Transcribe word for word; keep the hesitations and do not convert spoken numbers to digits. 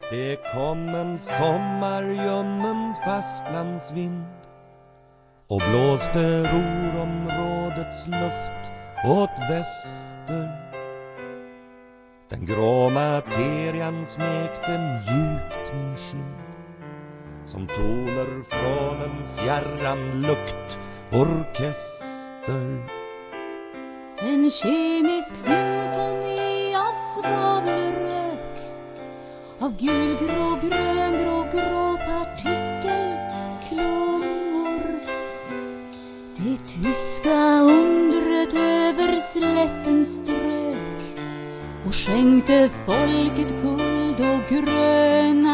Det kom en sommarljummen fastlandsvind och blåste Ruhrområdets luft åt väster. Den grå materian smekte mjukt min kind som toner från en fjärran luktorkester. En kemisk symfoni av svavelrök, av gulgrå, gröngrå, grå partikelklommor. Det tyska undret över slätten strök och skänkte folket guld och gröna